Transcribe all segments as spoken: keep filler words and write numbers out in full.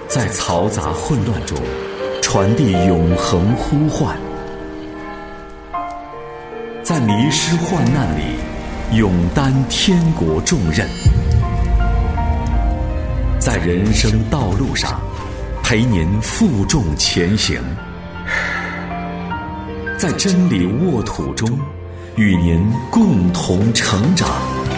在嘈杂混乱中传递永恒呼唤，在迷失患难里勇担天国重任，在人生道路上陪您负重前行，在真理沃土中与您共同成长。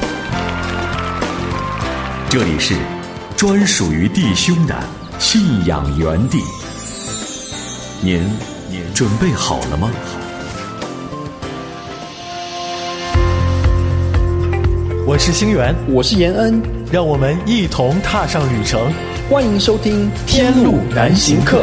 这里是专属于弟兄的信仰园地，您准备好了吗？ 我是星源， 我是延恩， 让我们一同踏上旅程。 欢迎收听《天路难行客》。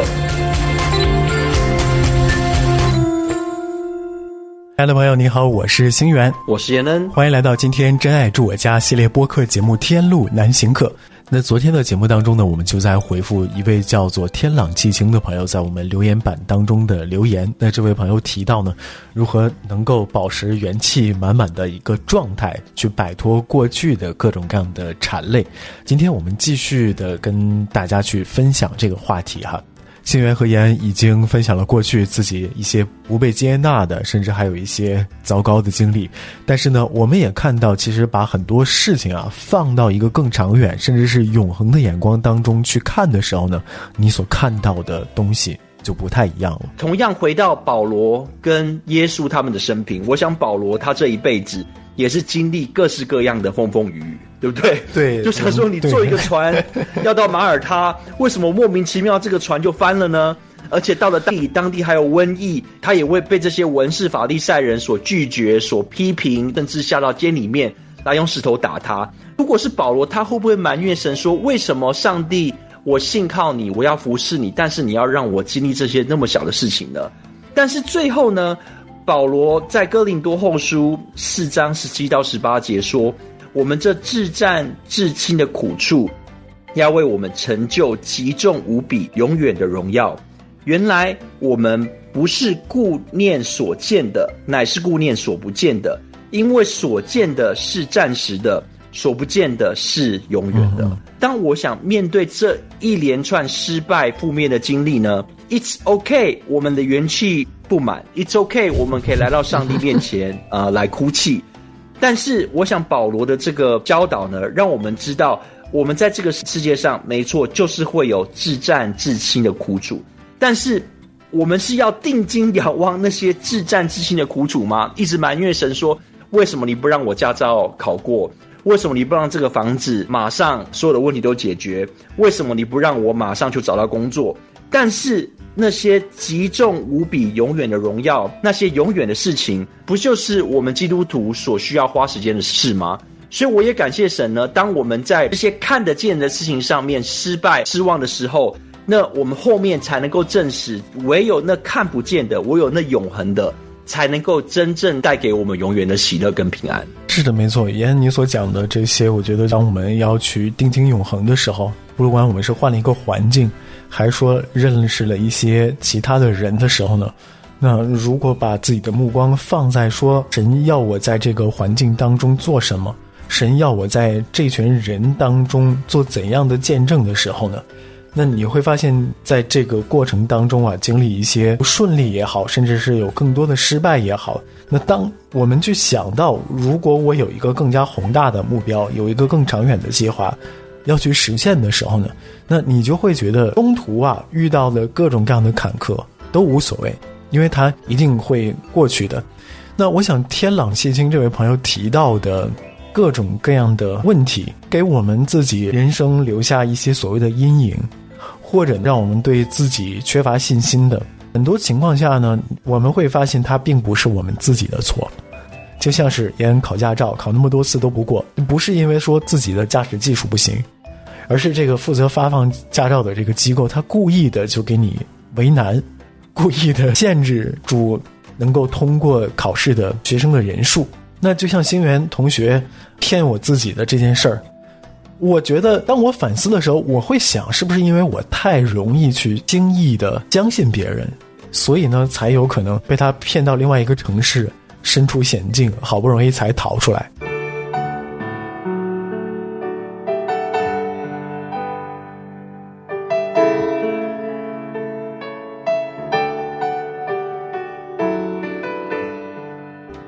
亲爱的朋友你好，我是星源， 我是延恩， 欢迎来到今天真爱住我家系列播客节目《天路难行客》。那昨天的节目当中呢，我们就在回复一位叫做天朗气清的朋友在我们留言板当中的留言。那这位朋友提到呢，如何能够保持元气满满的一个状态，去摆脱过去的各种各样的缠累。今天我们继续的跟大家去分享这个话题哈。星源和妍已经分享了过去自己一些不被接纳的，甚至还有一些糟糕的经历，但是呢我们也看到其实把很多事情啊放到一个更长远甚至是永恒的眼光当中去看的时候呢，你所看到的东西就不太一样了。 同样回到保罗跟耶稣他们的生平，我想保罗他这一辈子也是经历各式各样的风风雨雨，对不对？ 对， 就想说你坐一个船要到马耳他，为什么莫名其妙这个船就翻了呢？而且到了当地，当地还有瘟疫，他也会被这些文士法利赛人所拒绝、所批评，甚至下到监里面来用石头打他。如果是保罗，他会不会埋怨神说，为什么上帝我信靠你，我要服侍你，但是你要让我经历这些那么小的事情呢？但是最后呢，保罗在哥林多后书四章十七到十八节说，我们这至战至轻的苦处要为我们成就极重无比永远的荣耀。原来我们不是顾念所见的，乃是顾念所不见的，因为所见的是暂时的，所不见的是永远的。嗯、当我想面对这一连串失败负面的经历呢， It's okay 我们的元气不满， It's okay 我们可以来到上帝面前呃，来哭泣。但是我想保罗的这个教导呢，让我们知道我们在这个世界上没错就是会有至战至轻的苦楚，但是我们是要定睛仰望那些至战至轻的苦楚吗？一直埋怨神说，为什么你不让我驾照考过？为什么你不让这个房子马上所有的问题都解决？为什么你不让我马上就找到工作？但是那些极重无比永远的荣耀，那些永远的事情，不就是我们基督徒所需要花时间的事吗？所以我也感谢神呢，当我们在这些看得见的事情上面失败失望的时候，那我们后面才能够证实，唯有那看不见的，唯有那永恒的，才能够真正带给我们永远的喜乐跟平安。 是的，没错，沿你所讲的这些，我觉得当我们要去定睛永恒的时候，不管我们是换了一个环境，还是说认识了一些其他的人的时候呢，那如果把自己的目光放在说神要我在这个环境当中做什么，神要我在这群人当中做怎样的见证的时候呢，那你会发现在这个过程当中啊，经历一些不顺利也好，甚至是有更多的失败也好，那当我们去想到如果我有一个更加宏大的目标，有一个更长远的计划要去实现的时候呢，那你就会觉得中途啊遇到的各种各样的坎坷都无所谓，因为它一定会过去的。那我想天朗气清这位朋友提到的各种各样的问题，给我们自己人生留下一些所谓的阴影，或者让我们对自己缺乏信心的很多情况下呢，我们会发现它并不是我们自己的错。就像是延考驾照考那么多次都不过，不是因为说自己的驾驶技术不行，而是这个负责发放驾照的这个机构，他故意的就给你为难，故意的限制住能够通过考试的学生的人数。那就像星源同学骗我自己的这件事儿，我觉得当我反思的时候，我会想是不是因为我太容易去轻易的相信别人，所以呢才有可能被他骗到另外一个城市，身处险境，好不容易才逃出来。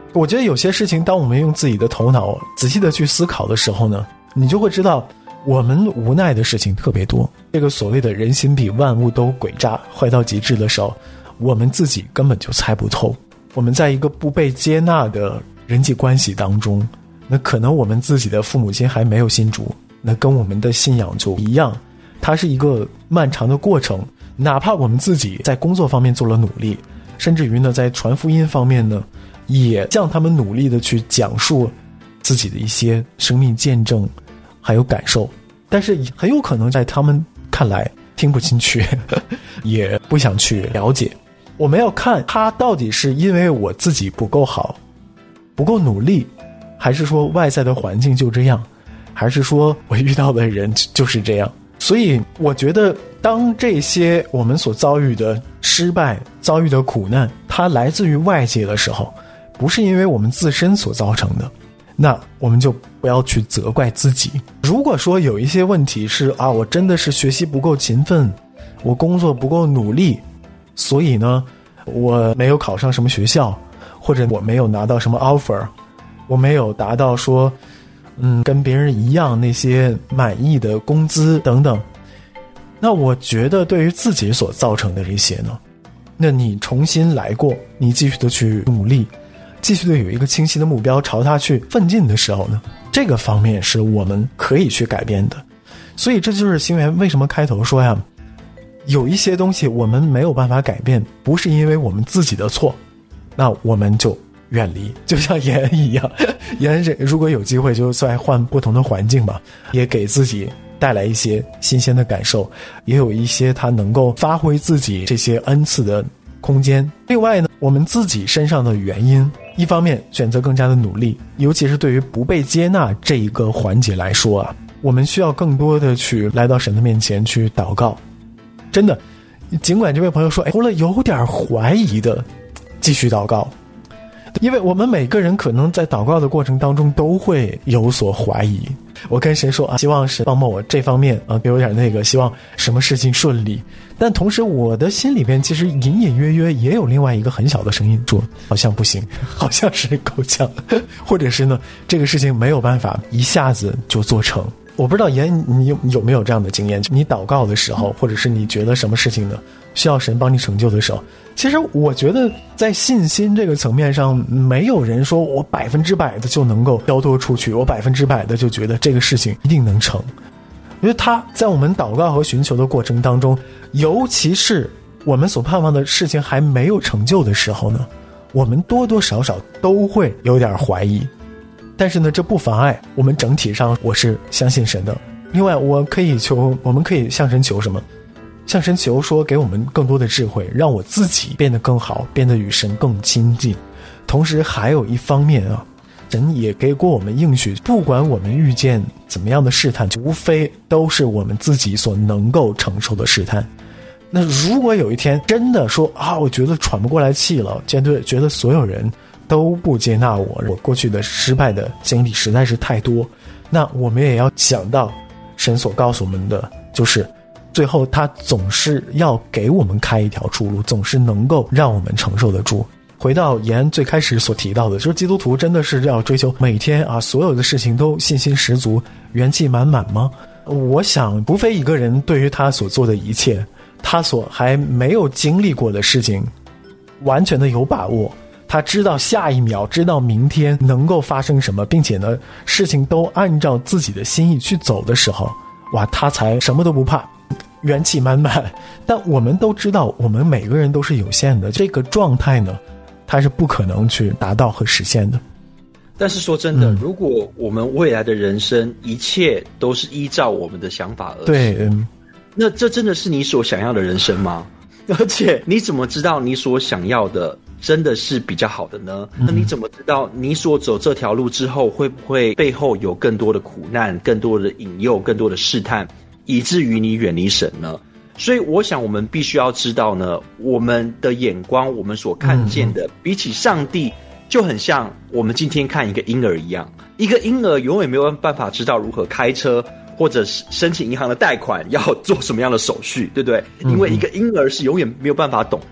我觉得有些事情当我们用自己的头脑仔细的去思考的时候呢，你就会知道我们无奈的事情特别多。这个所谓的人心比万物都诡诈坏到极致的时候，我们自己根本就猜不透。我们在一个不被接纳的人际关系当中，那可能我们自己的父母亲还没有信主，那跟我们的信仰就一样，它是一个漫长的过程。哪怕我们自己在工作方面做了努力，甚至于呢在传福音方面呢也向他们努力的去讲述自己的一些生命见证还有感受，但是很有可能在他们看来听不进去也不想去了解。我们要看他到底是因为我自己不够好不够努力，还是说外在的环境就这样，还是说我遇到的人就是这样。所以我觉得当这些我们所遭遇的失败遭遇的苦难它来自于外界的时候，不是因为我们自身所造成的，那我们就不要去责怪自己。如果说有一些问题是啊，我真的是学习不够勤奋，我工作不够努力，所以呢我没有考上什么学校，或者我没有拿到什么 offer， 我没有达到说嗯跟别人一样那些满意的工资等等，那我觉得对于自己所造成的这些呢，那你重新来过，你继续的去努力，继续的有一个清晰的目标朝它去奋进的时候呢，这个方面是我们可以去改变的。所以这就是星源为什么开头说呀，有一些东西我们没有办法改变，不是因为我们自己的错，那我们就远离。就像妍一样，妍如果有机会就再换不同的环境吧，也给自己带来一些新鲜的感受，也有一些他能够发挥自己这些恩赐的空间。另外呢，我们自己身上的原因，一方面选择更加的努力，尤其是对于不被接纳这一个环节来说啊，我们需要更多的去来到神的面前去祷告。真的，尽管这位朋友说哎，除了有点怀疑的继续祷告，因为我们每个人可能在祷告的过程当中都会有所怀疑。我跟神说啊，希望神帮帮我这方面啊，给我点那个，希望什么事情顺利。但同时我的心里边其实隐隐约约也有另外一个很小的声音说，好像不行，好像是够呛，或者是呢这个事情没有办法一下子就做成。我不知道妍你有有没有这样的经验，你祷告的时候，或者是你觉得什么事情呢需要神帮你成就的时候，其实我觉得在信心这个层面上，没有人说我百分之百的就能够交托出去，我百分之百的就觉得这个事情一定能成。因为他在我们祷告和寻求的过程当中，尤其是我们所盼望的事情还没有成就的时候呢，我们多多少少都会有点怀疑。但是呢，这不妨碍我们整体上我是相信神的。另外我可以求，我们可以向神求什么？向神求说给我们更多的智慧，让我自己变得更好，变得与神更亲近。同时还有一方面啊，神也给过我们应许，不管我们遇见怎么样的试探，无非都是我们自己所能够承受的试探。那如果有一天真的说啊，我觉得喘不过来气了，觉得觉得所有人都不接纳我，我过去的失败的经历实在是太多，那我们也要想到神所告诉我们的，就是最后他总是要给我们开一条出路，总是能够让我们承受得住。回到妍最开始所提到的，就是基督徒真的是要追求每天啊所有的事情都信心十足元气满满吗？我想不非一个人对于他所做的一切，他所还没有经历过的事情完全的有把握，他知道下一秒，知道明天能够发生什么，并且呢事情都按照自己的心意去走的时候，哇，他才什么都不怕，元气满满。但我们都知道我们每个人都是有限的，这个状态呢它是不可能去达到和实现的。 但是说真的、 嗯、 如果我们未来的人生一切都是依照我们的想法而行， 对、嗯、 那这真的是你所想要的人生吗？而且你怎么知道你所想要的真的是比较好的呢？那你怎么知道你所走这条路之后会不会背后有更多的苦难，更多的引诱，更多的试探，以至于你远离神呢？所以我想我们必须要知道呢，我们的眼光，我们所看见的、嗯、比起上帝就很像我们今天看一个婴儿一样。一个婴儿永远没有办法知道如何开车，或者是申请银行的贷款要做什么样的手续，对不对？因为一个婴儿是永远没有办法懂的。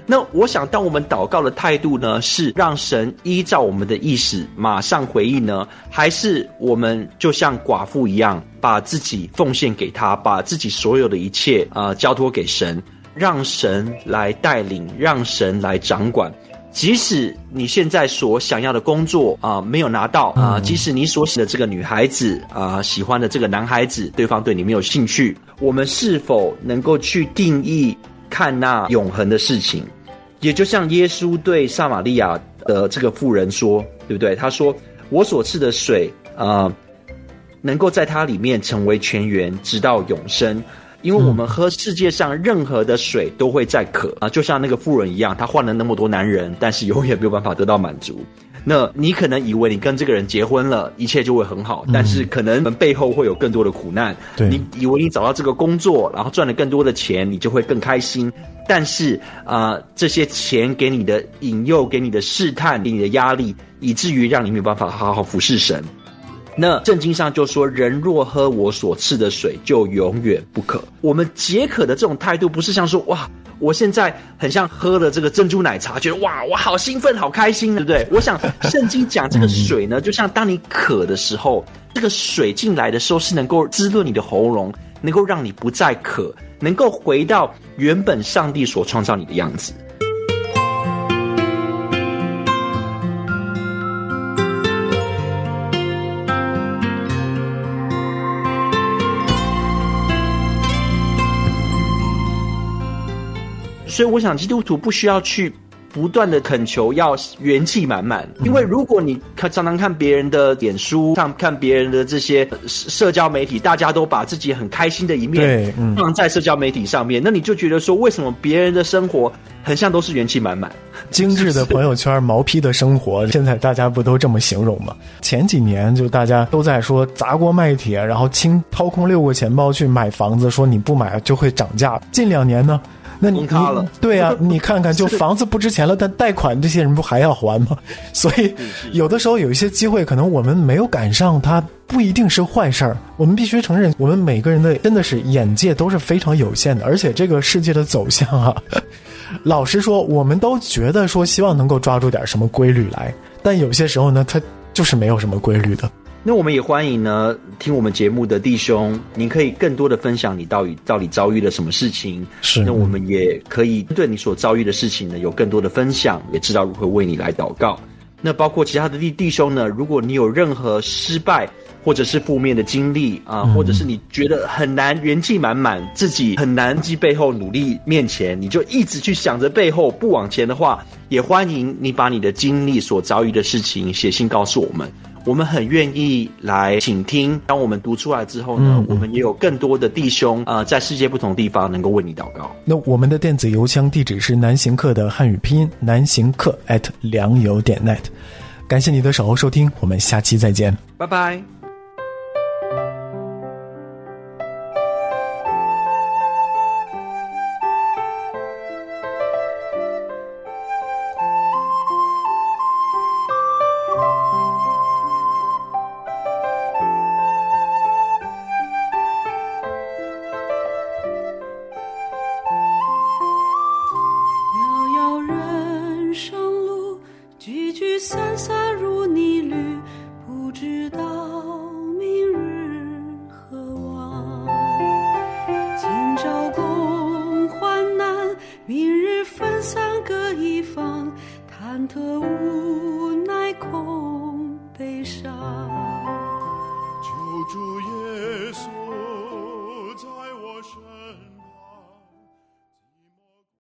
那我想当我们祷告的态度呢，是让神依照我们的意思马上回应呢，还是我们就像寡妇一样把自己奉献给他，把自己所有的一切呃交托给神，让神来带领，让神来掌管。即使你现在所想要的工作啊、呃、没有拿到啊、呃，即使你所喜的这个女孩子啊、呃、喜欢的这个男孩子，对方对你没有兴趣，我们是否能够去定义看那永恒的事情？也就像耶稣对撒玛利亚的这个妇人说，对不对？他说：“我所赐的水啊、呃，能够在它里面成为泉源，直到永生。”因为我们喝世界上任何的水都会再渴啊，就像那个妇人一样，她换了那么多男人，但是永远没有办法得到满足。那你可能以为你跟这个人结婚了，一切就会很好，但是可能背后会有更多的苦难。 对， 你以为你找到这个工作，然后赚了更多的钱，你就会更开心，但是啊、呃，这些钱给你的引诱，给你的试探，给你的压力，以至于让你没有办法好好服侍神。那圣经上就说，人若喝我所赐的水，就永远不渴。我们解渴的这种态度，不是像说哇，我现在很像喝了这个珍珠奶茶，觉得哇，我好兴奋，好开心，对不对？我想圣经讲这个水呢，就像当你渴的时候，这个水进来的时候是能够滋润你的喉咙，能够让你不再渴，能够回到原本上帝所创造你的样子。所以我想基督徒不需要去不断的恳求要元气满满，因为如果你常常看别人的脸书，看看别人的这些社交媒体，大家都把自己很开心的一面放在社交媒体上面，那你就觉得说，为什么别人的生活很像都是元气满满？ 精致的朋友圈，毛坯的生活，现在大家不都这么形容吗？前几年就大家都在说砸锅卖铁，然后清掏空六个钱包去买房子，说你不买就会涨价。近两年呢？那你你对啊，你看看，就房子不值钱了，但贷款这些人不还要还吗？所以有的时候有一些机会，可能我们没有赶上，它不一定是坏事儿。我们必须承认，我们每个人的真的是眼界都是非常有限的，而且这个世界的走向啊，老实说，我们都觉得说希望能够抓住点什么规律来，但有些时候呢，它就是没有什么规律的。 那我们也欢迎呢，听我们节目的弟兄，您可以更多的分享你到底到底遭遇了什么事情。 是， 那我们也可以对你所遭遇的事情呢，有更多的分享，也知道如何为你来祷告。那包括其他的弟弟兄呢，如果你有任何失败或者是负面的经历啊、呃，或者是你觉得很难元气满满，自己很难在背后努力面前，你就一直去想着背后不往前的话，也欢迎你把你的经历所遭遇的事情写信告诉我们。我们很愿意来倾听，当我们读出来之后呢，嗯、我们也有更多的弟兄呃，在世界不同地方能够为你祷告。 那我们的电子邮箱地址是南行客的汉语拼音南行客 at 良友点 net。感谢你的守候收听，我们下期再见， 拜拜。 主耶稣在我身